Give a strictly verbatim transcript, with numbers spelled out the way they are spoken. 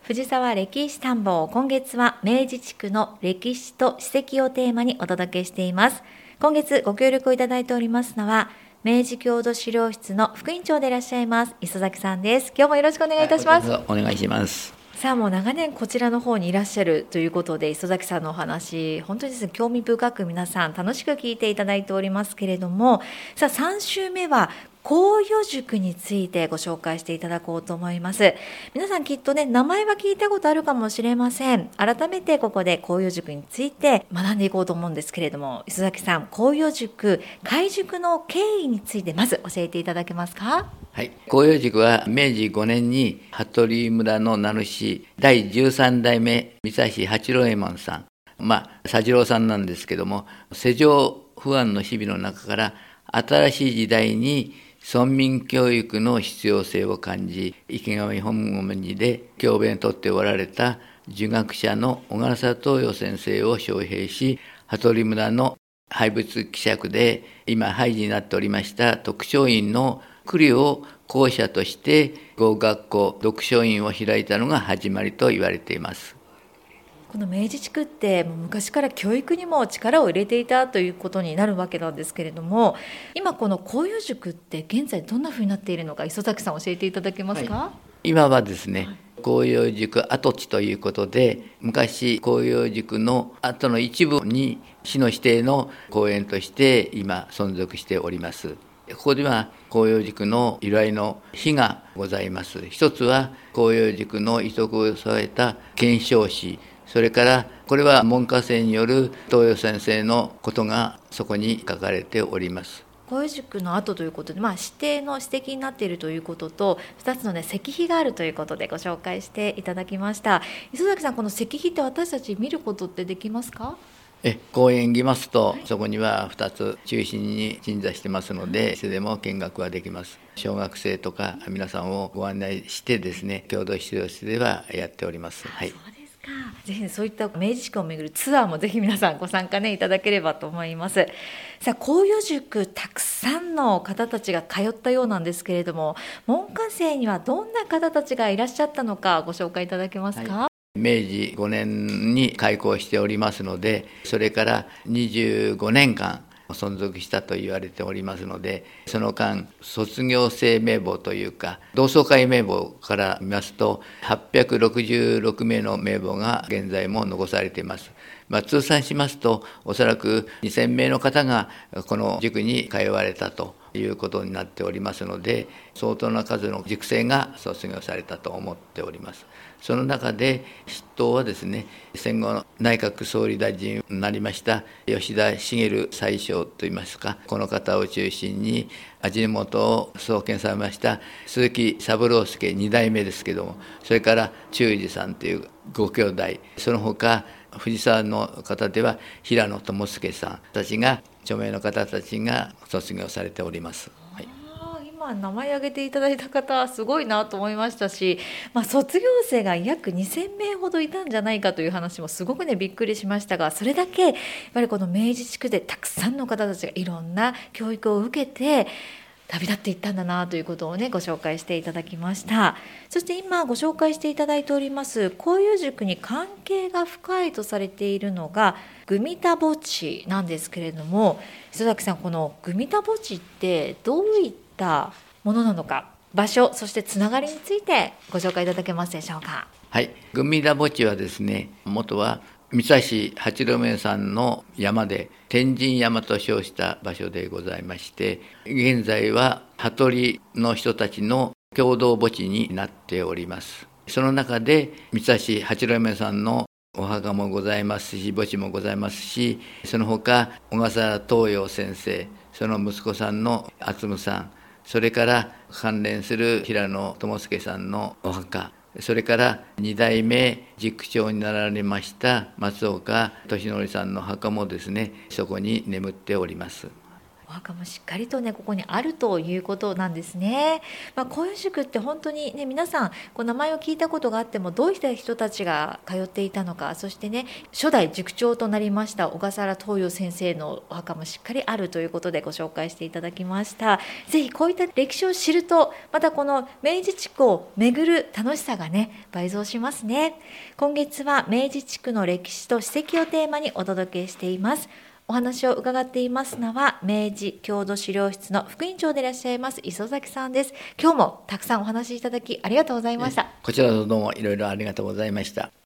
藤沢歴史探訪、今月は明治地区の歴史と史跡をテーマにお届けしています。今月ご協力をいただいておりますのは、明治郷土資料室の副院長でいらっしゃいます磯崎さんです。今日もよろしくお願いいたします。 はい、お願いします。 さあ、もう長年こちらの方にいらっしゃるということで、磯崎さんのお話本当にですね、興味深く皆さん楽しく聞いていただいておりますけれども、さあさん週目は紅葉塾についてご紹介していただこうと思います。皆さんきっとね、名前は聞いたことあるかもしれません。改めてここで紅葉塾について学んでいこうと思うんですけれども、磯崎さん、紅葉塾開塾の経緯についてまず教えていただけますか？ はい、紅葉塾はめいじごねんに羽鳥村の名主だいじゅうさん代目三橋八郎右衛門さん、まあ佐次郎さんなんですけども、世情不安の日々の中から新しい時代に村民教育の必要性を感じ、池上本門で教鞭をとっておられた儒学者の小笠原東洋先生を招聘し、羽鳥村の廃仏希釈で今廃寺になっておりました徳勝院の栗を校舎として語学校読書院を開いたのが始まりと言われています。 この明治地区ってもう昔から教育にも力を入れていたということになるわけなんですけれども、今この紅葉塾って現在どんなふうになっているのか、磯崎さん教えていただけますか？ はい、今はですね、紅葉塾跡地ということで、昔紅葉塾の跡の一部に市の指定の公園として今存続しております。ここでは紅葉塾の由来の碑がございます。一つは紅葉塾の遺徳を添えた顕彰誌、それからこれは門下生による東洋先生のことがそこに書かれております。 紅葉塾の後ということで、まあ、指定の史跡になっているということと、ふたつの、ね、石碑があるということでご紹介していただきました。磯崎さん、この石碑って私たち見ることってできますか？ え公園に来ますと、そこにはふたつ中心に鎮座してますので、いつでも見学はできます。小学生とか皆さんをご案内してですね、共同指導室ではやっております。はい、 そうですか。ぜひそういった明治地区を巡るツアーもぜひ皆さんご参加、ね、いただければと思います。さあ、紅葉塾たくさんの方たちが通ったようなんですけれども、門下生にはどんな方たちがいらっしゃったのかご紹介いただけますか？はい、 めいじごねんに開校しておりますので、それからにじゅうごねんかん存続したと言われておりますので、その間卒業生名簿というか同窓会名簿から見ますとはっぴゃくろくじゅうろくめいの名簿が現在も残されています。まあ、通算しますとおそらくにせんめいの方がこの塾に通われたということになっておりますので、相当な数の塾生が卒業されたと思っております。その中で筆頭はですね、戦後内閣総理大臣になりました吉田茂宰相といいますか、この方を中心に味の素を創建されました鈴木三郎介に代目ですけども、それから忠治さんというご兄弟、その他藤沢の方では平野智介さんたちが、著名の方たちが卒業されております。はい、 今名前挙げていただいた方はすごいなと思いましたし、まあ、卒業生が約にせんめいほどいたんじゃないかという話もすごくねびっくりしましたが、それだけやっぱりこの明治地区でたくさんの方たちがいろんな教育を受けて旅立っていったんだなということをねご紹介していただきました。そして今ご紹介していただいております紅葉塾に関係が深いとされているのがグミタ墓地なんですけれども、磯崎さん、このグミタ墓地ってどういったものなのか、場所、そしてつながりについてご紹介いただけますでしょうか？ はい、グミタ墓地はですね、元は三橋八郎目さんの山で天神山と称した場所でございまして、現在は羽鳥の人たちの共同墓地になっております。その中で三橋八郎目さんのお墓もございますし、墓地もございますし、その他小笠原東洋先生、その息子さんの厚夢さん、それから関連する平野智介さんのお墓、それからに代目塾長になられました松岡俊則さんの墓もですね、そこに眠っております。 お墓もしっかりとねここにあるということなんですね。まあ、こういう塾って本当にね皆さんこう名前を聞いたことがあってもどういった人たちが通っていたのか、そしてね初代塾長となりました小笠原東洋先生のお墓もしっかりあるということでご紹介していただきました。ぜひこういった歴史を知るとまたこの明治地区を巡る楽しさがね倍増しますね。今月は明治地区の歴史と史跡をテーマにお届けしています。お話を伺っていますのは明治郷土資料室の副院長でいらっしゃいます磯崎さんです。今日もたくさんお話しいただきありがとうございました。 こちらこそどうもいろいろありがとうございました。